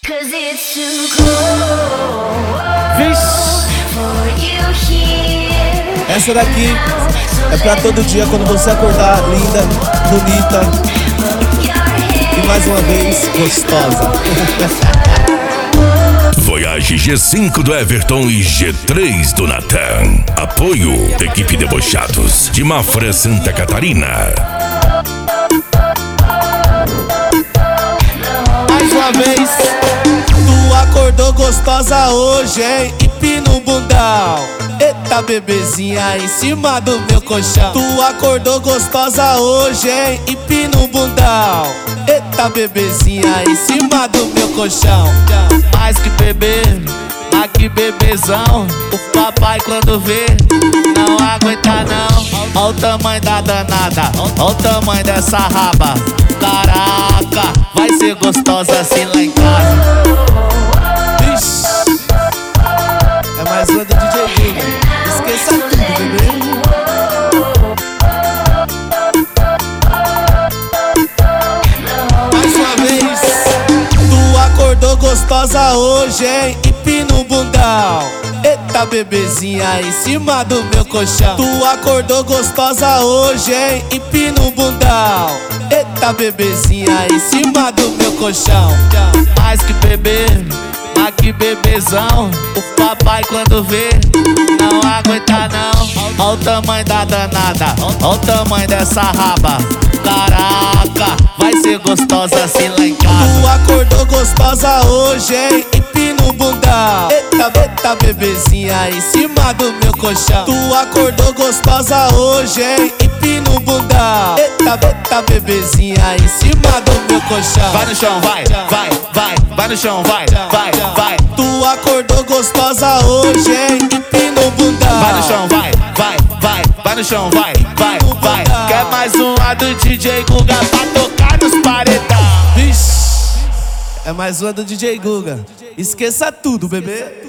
'Cause it's too cold for you here. Essa daqui é pra todo dia quando você acordar linda, bonita e mais uma vez gostosa. Voyage G5 do Everton e G3 do Natan. Apoio Equipe Debochados de Mafra, Santa Catarina. Mais uma vez, tu acordou gostosa hoje, hein? Empina o bundão. Eita bebezinha em cima do meu colchão. Tu acordou gostosa hoje, hein? Empina o bundão. Eita bebezinha em cima do meu colchão. Mais que bebê, aqui bebezão. O papai quando vê, não aguenta não. Olha o tamanho da danada, olha o tamanho dessa raba. Caraca, vai ser gostosa assim lá em casa. Ixi, é mais uma do DJ Guga. Esqueça tudo, bebê. Mais uma vez, tu acordou gostosa hoje, hein? Empina o bundão. Eita bebezinha em cima do meu colchão. Tu acordou gostosa hoje, hein? Empina o bundão. Eita bebezinha em cima do meu colchão. Mais que bebê, aqui bebezão. O papai quando vê, não aguenta não. Olha o tamanho da danada, olha o tamanho dessa raba. Caraca, vai ser gostosa assim lá em casa. Tu acordou gostosa hoje, hein? Empina o bundão. Eita bebezinha em cima do meu colchão. Tu acordou gostosa hoje, hein? Empina o bundão. Eita bebezinha em cima do meu colchão. Vai no chão, vai no chão, vai. Tu acordou gostosa hoje, hein? Empina o bundão. Vai no chão, vai no chão, vai. Quer mais uma do DJ Guga pra tocar nos paredão. Vixe, é mais uma do DJ Guga. Esqueça tudo, bebê.